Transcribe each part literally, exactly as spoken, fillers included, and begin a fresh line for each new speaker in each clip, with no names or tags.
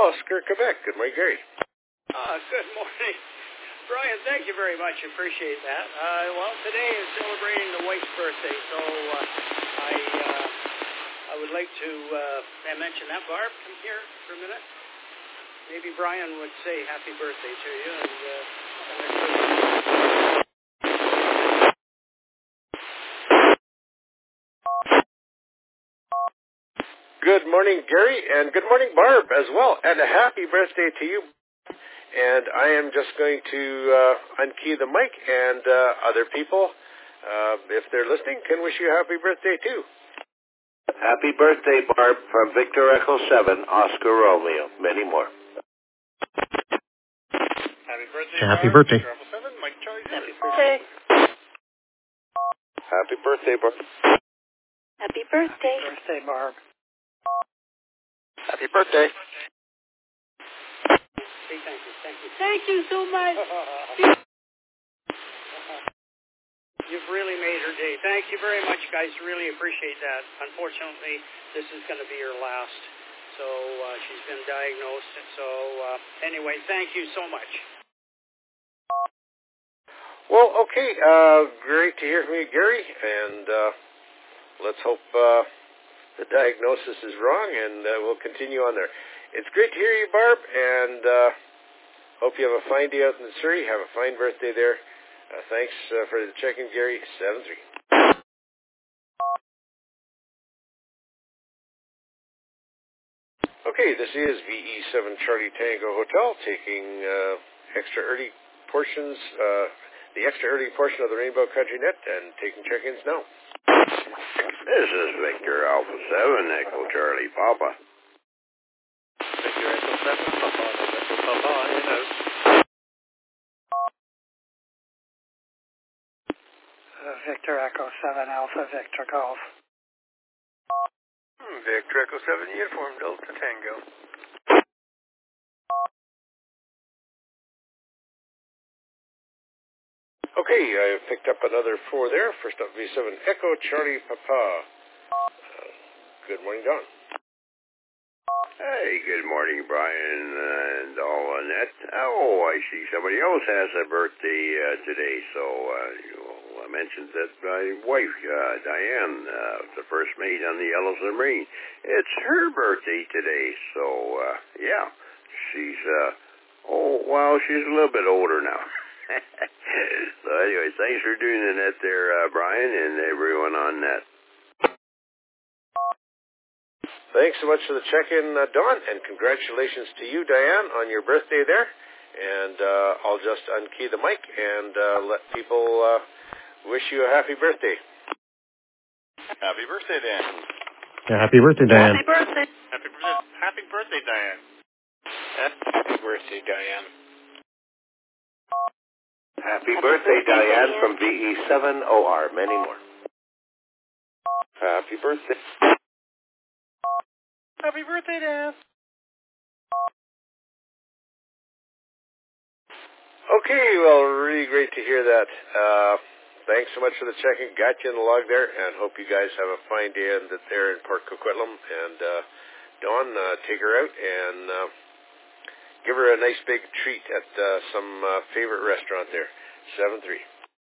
Oscar, Quebec. Good morning, Gary.
Uh, good morning. Brian, thank you very much. Appreciate that. Uh, well, today is celebrating the wife's birthday, so uh, I uh, I would like to uh, mention that. Barb, come here for a minute. Maybe Brian would say happy birthday to you. And, uh,
Good morning, Gary, and good morning, Barb, as well. And a happy birthday to you. And I am just going to uh, unkey the mic, and uh, other people, uh, if they're listening, can wish you a happy birthday, too.
Happy birthday, Barb, from Victor Echo seven, Oscar Romeo. Many more.
Happy birthday,
Happy
Barb.
birthday.
Victor Echo seven, Mike Charlie.
happy birthday.
Happy birthday, Barb.
Happy birthday.
Happy birthday, Barb.
Happy birthday.
Say thank you. Thank you.
Thank you so much.
You've really made her day. Thank you very much, guys. Really appreciate that. Unfortunately, this is going to be her last. So uh, she's been diagnosed. So uh, anyway, thank you so much.
Well, okay, uh, great to hear from you, Gary, and uh, let's hope uh, the diagnosis is wrong, and uh, we'll continue on there. It's great to hear you, Barb, and uh, hope you have a fine day out in Surrey. Have a fine birthday there. Uh, thanks uh, for the check-in, Gary, seven three. Okay, this is V E seven Charlie Tango Hotel, taking uh, extra early portions, uh, the extra early portion of the Rainbow Country Net, and taking check-ins now.
This is Victor Alpha seven, Echo Charlie Papa.
Victor Echo seven, Papa, Echo Papa, in out.
Uh, Victor Echo seven, Alpha Victor Golf.
Hmm, Victor Echo seven, Uniform Delta Tango.
Okay, I picked up another four there. First up, V seven Echo Charlie Papa. Uh, good morning, Don.
Hey, good morning, Brian and all Annette. Oh, I see somebody else has a birthday uh, today, so uh, well, I mentioned that my wife, uh, Diane, uh, the first mate on the Yellow Submarine, it's her birthday today, so uh, yeah, she's, uh, oh, well, she's a little bit older now. So anyway, thanks for doing the net there, uh, Brian, and everyone on net.
Thanks so much for the check-in, uh, Don, and congratulations to you, Diane, on your birthday there. And uh, I'll just unkey the mic and uh, let people uh, wish you a happy birthday.
Happy birthday, Dan.
Yeah, happy birthday, Diane.
Happy birthday.
Happy birthday, happy birthday, Diane.
Happy birthday, Diane.
Happy birthday, Diane, from V E seven O R. Many more.
Happy birthday.
Happy birthday, Dan.
Okay, well, really great to hear that. Uh, thanks so much for the check-in. Got you in the log there, and hope you guys have a fine day in, there in Port Coquitlam. And uh, Dawn, uh, take her out and uh, give her a nice big treat at uh, some uh, favorite restaurant there. seven three.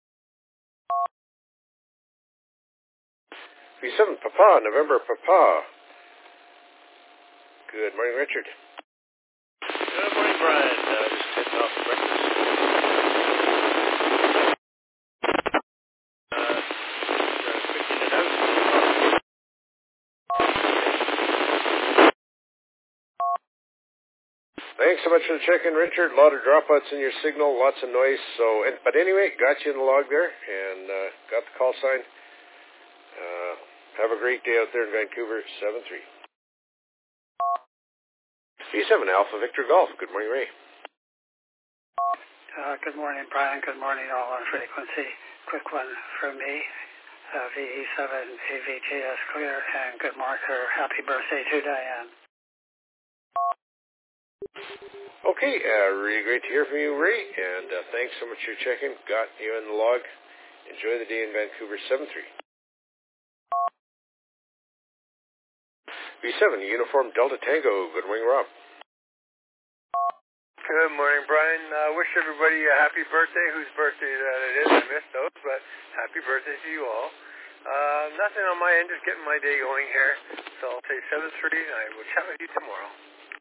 V seven Papa, November Papa. Good morning, Richard.
Good morning, Brian. Uh, just heading off for breakfast. Uh, just picking it out.
Thanks so much for the check-in, Richard. A lot of dropouts in your signal, lots of noise. So, and, but anyway, got you in the log there, and uh, got the call sign. Uh, have a great day out there in Vancouver, seven three. V seven Alpha Victor Golf. Good morning, Ray.
Uh, good morning, Brian. Good morning, all on frequency. Quick one from me. Uh, V E seven A V T S clear, and good marker. Happy birthday to Diane.
Okay, uh, really great to hear from you, Ray, and uh, thanks so much for your check-in. Got you in the log. Enjoy the day in Vancouver, seven three. V seven Uniform Delta Tango. Good morning, Rob.
Good morning, Brian. I uh, wish everybody a happy birthday, whose birthday that it is. I missed those, but happy birthday to you all. Uh, nothing on my end, just getting my day going here. So I'll say seven three, and I will chat with you tomorrow.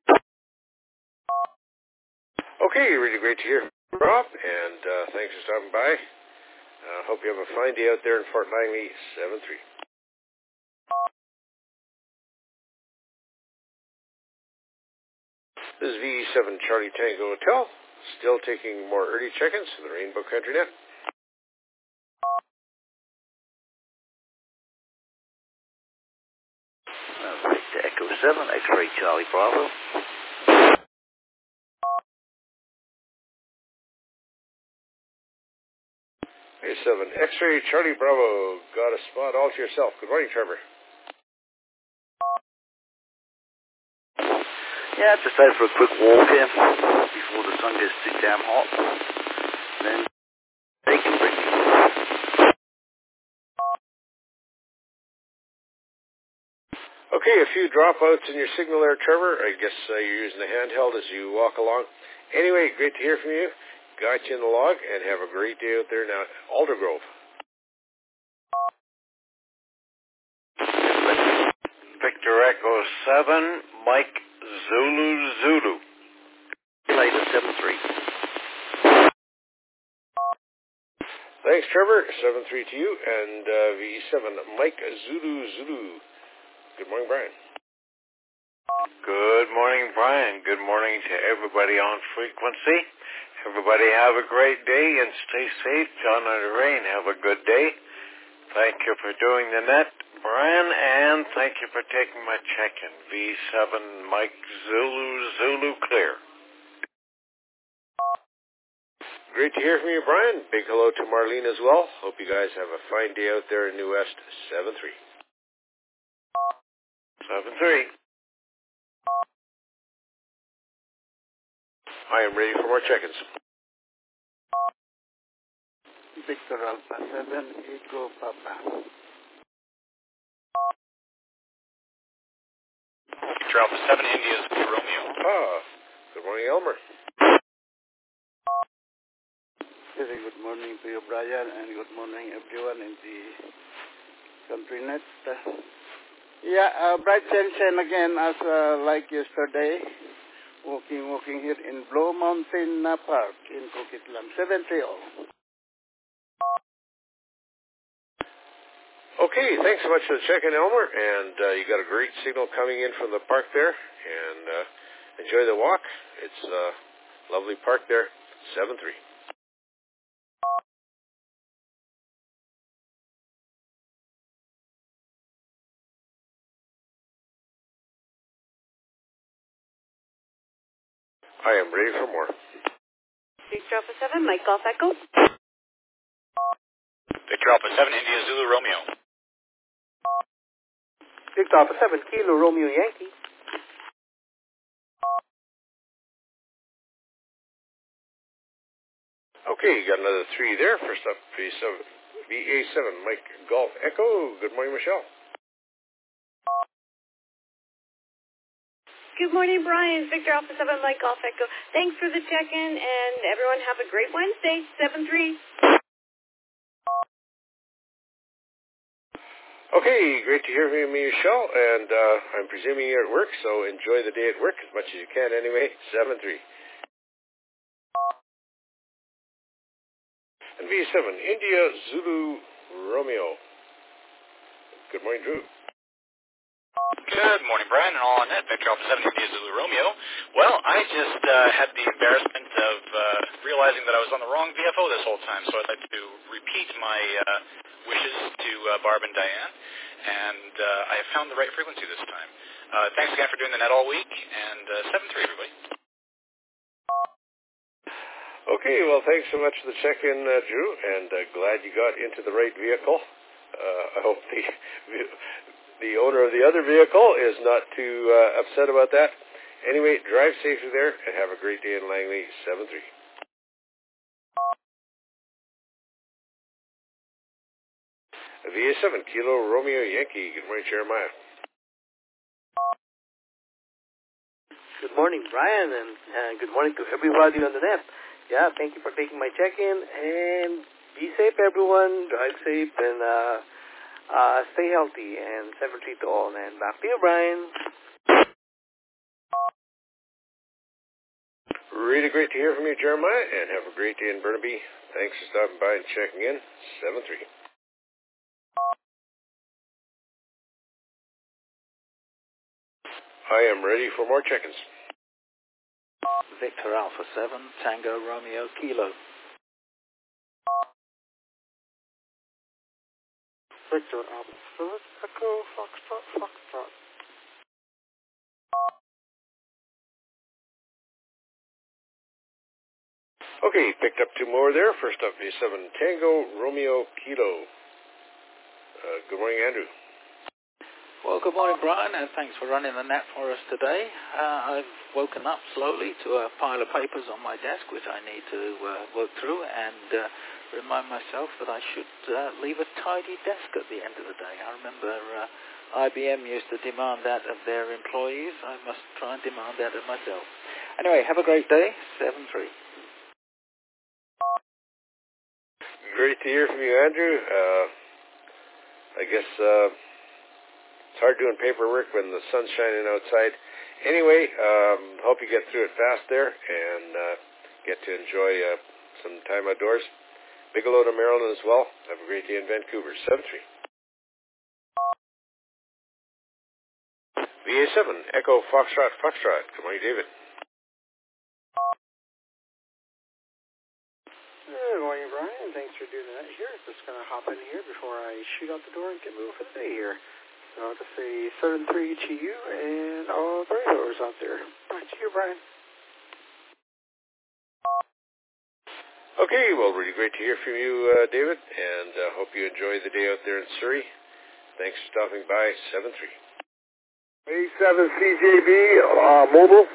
Okay, really great to hear from Rob, and uh, thanks for stopping by. Uh, hope you have a fine day out there in Fort Langley, seven three. This is V E seven Charlie Tango Hotel, still taking more early check-ins to the Rainbow Country Net.
Uh, Victor Echo seven, X-Ray Charlie Bravo.
A seven X-Ray Charlie Bravo, got a spot all to yourself. Good morning, Trevor.
Yeah, just out for a quick walk here before the sun gets too damn hot. Then they can bring me.
Okay, a few dropouts in your signal there, Trevor. I guess uh, you're using the handheld as you walk along. Anyway, great to hear from you. Got you in the log, and have a great day out there now at Aldergrove.
Victor Echo seven, Mike Zulu Zulu.
Later, seven three.
Thanks, Trevor. seven three to you, and uh, V seven, Mike Zulu Zulu. Good morning, Brian.
Good morning, Brian. Good morning to everybody on frequency. Everybody have a great day and stay safe. John and Lorraine, have a good day. Thank you for doing the net, Brian, and thank you for taking my check-in. V seven, Mike Zulu Zulu clear.
Great to hear from you, Brian. Big hello to Marlene as well. Hope you guys have a fine day out there in New West, seven three.
seven three.
I am ready for more check-ins.
Victor Alpha seven, Echo Papa.
Victor Alpha seven, India Romeo.
Ah, good morning, Elmer.
Very good morning to you, Brian, and good morning everyone in the country net. Uh, yeah, uh, bright sunshine again as uh, like yesterday. Walking, walking here in Blue Mountain uh, Park in Coquitlam, seven three oh.
Okay, thanks so much for the check-in, Elmer, and uh, you got a great signal coming in from the park there, and uh, enjoy the walk. It's a uh, lovely park there, seven three. I am ready for more.
Victor Alpha seven, Mike Golf Echo.
Victor Alpha seven, India Zulu Romeo.
Victor Alpha seven, Kilo Romeo Yankee.
Okay, you got another three there. First up, V seven, V A seven, Mike Golf Echo. Good morning, Michelle.
Good morning, Brian. Victor Alpha seven, Mike Golf Echo. Thanks for the check-in, and everyone have a great Wednesday, seven three.
Okay, great to hear from you, Michelle, and uh, I'm presuming you're at work, so enjoy the day at work as much as you can anyway, seven three. And V seven, India Zulu Romeo. Good morning, Drew.
Good morning, Brian, and all on net. Victor Alpha seven, India Zulu Romeo. Well, I just uh, had the embarrassment of uh, realizing that I was on the wrong V F O this whole time, so I'd like to repeat my uh, wishes to uh, Barb and Diane, and uh, I have found the right frequency this time. Uh, thanks again for doing the net all week, and uh, seven three, everybody.
Okay, well, thanks so much for the check-in, uh, Drew, and uh, glad you got into the right vehicle. Uh, I hope the the owner of the other vehicle is not too uh, upset about that. Anyway, drive safely there, and have a great day in Langley, seven three. V A seven, Kilo Romeo Yankee. Good morning, Jeremiah.
Good
morning, Brian, and uh, good morning to everybody on the net. Yeah, thank you for taking my check-in, and be safe, everyone. Drive safe, and uh, uh, stay healthy, and seven three to all. And back to you, Brian.
Really great to hear from you, Jeremiah, and have a great day in Burnaby. Thanks for stopping by and checking in. seven three. I am ready for more check-ins.
Victor Alpha seven, Tango Romeo Kilo.
Victor Alpha seven, Echo Foxtrot Foxtrot.
Okay, picked up two more there. First up, V seven Tango Romeo Kilo. Uh, good morning, Andrew.
Well, good morning, Brian, and thanks for running the net for us today. Uh, I've woken up slowly to a pile of papers on my desk, which I need to uh, work through, and uh, remind myself that I should uh, leave a tidy desk at the end of the day. I remember uh, I B M used to demand that of their employees. I must try and demand that of myself. Anyway, have a great day. seven three.
Great to hear from you, Andrew. Uh, I guess... Uh, It's hard doing paperwork when the sun's shining outside. Anyway, um, hope you get through it fast there and uh, get to enjoy uh, some time outdoors. Big hello to Marilyn as well. Have a great day in Vancouver. seven three. V A seven, Echo Foxtrot Foxtrot. Good morning, David.
Good morning, Brian. Thanks for doing that here. Just going to hop in here before I shoot out the door and get moving for the day here. So I'll just say seven three to you and all the radars out there. Back to you, Brian.
Okay, well, really great to hear from you, uh, David, and uh, hope you enjoy the day out there in Surrey. Thanks for stopping by. seven three.
A seven C J B uh, Mobile.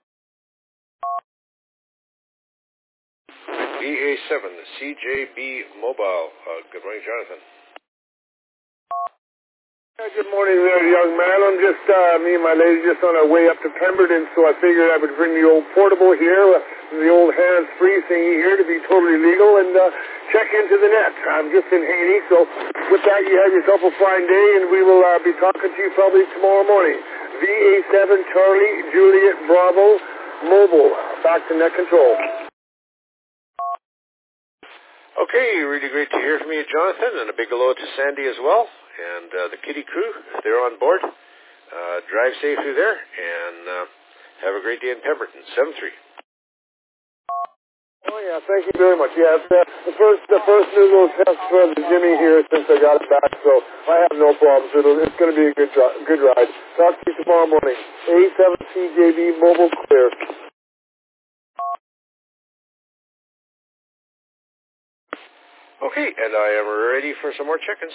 V A seven C J B Mobile. Uh, good morning, Jonathan.
Uh, good morning there, young man. I'm just, uh, me and my lady just on our way up to Pemberton, so I figured I would bring the old portable here, uh, the old hands-free thingy here to be totally legal and uh, check into the net. I'm just in Haiti, so with that, you have yourself a fine day, and we will uh, be talking to you probably tomorrow morning. V A seven Charlie Juliet Bravo Mobile. Back to net control.
Okay, really great to hear from you, Jonathan, and a big hello to Sandy as well. And uh, the Kitty crew, if they're on board, uh, drive safe through there, and uh, have a great day in Pemberton. seven three.
Oh, yeah, thank you very much. Yeah, the, the first the first new little test for the Jimmy here since I got it back, so I have no problems. It'll, it's going to be a good, good ride. Talk to you tomorrow morning. A seven C J B Mobile Clear.
Okay, and I am ready for some more check-ins.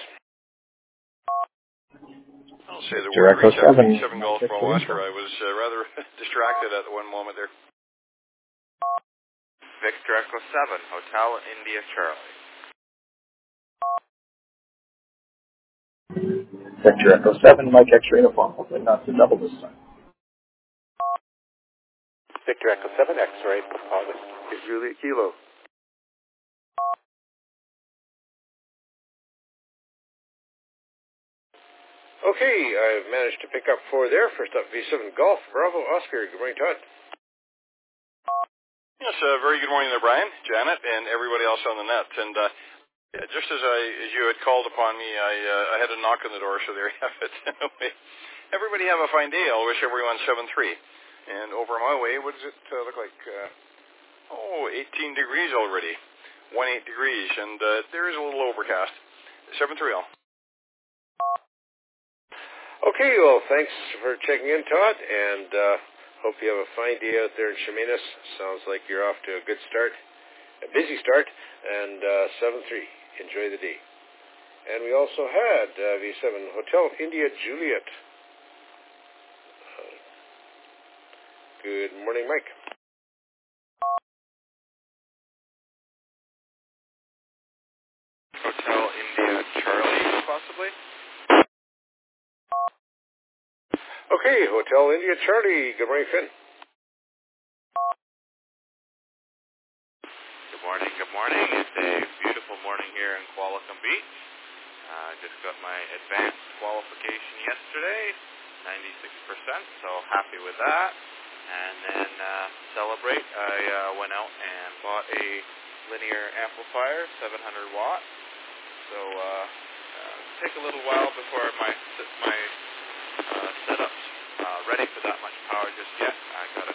I'll say the word reach out to seven Golf from Oscar. I was uh, rather distracted at one moment there.
Victor Echo seven, Hotel India Charlie.
Victor Echo seven, Mike X-ray uniform. Hopefully not to double this time.
Victor Echo seven, X-ray, Papa.
Juliet Kilo.
Okay, I've managed to pick up four there. First up, V seven Golf, Bravo, Oscar. Good morning, Todd.
Yes, uh, very good morning there, Brian, Janet, and everybody else on the net. And uh, yeah, just as I, as you had called upon me, I, uh, I had a knock on the door, so there you have it. Anyway, everybody have a fine day. I'll wish everyone seven three. And over my way, what does it uh, look like? Uh, oh, eighteen degrees already. one eight degrees, and uh, there is a little overcast. seven three all.
Okay, well, thanks for checking in, Todd, and uh, hope you have a fine day out there in Chemainus. Sounds like you're off to a good start, a busy start, and uh, seven three. Enjoy the day. And we also had uh, V seven Hotel India Juliet. Uh, good morning, Mike.
Hotel India Charlie, possibly?
Okay, Hotel India Charlie. Good morning, Finn.
morning. It's a beautiful morning here in Qualicum Beach. I uh, just got my advanced qualification yesterday, ninety-six percent, so happy with that. And then uh, celebrate, I uh, went out and bought a linear amplifier, seven hundred watt. So uh, uh, take a little while before my my uh, setup's uh, ready for that much power just yet. I got to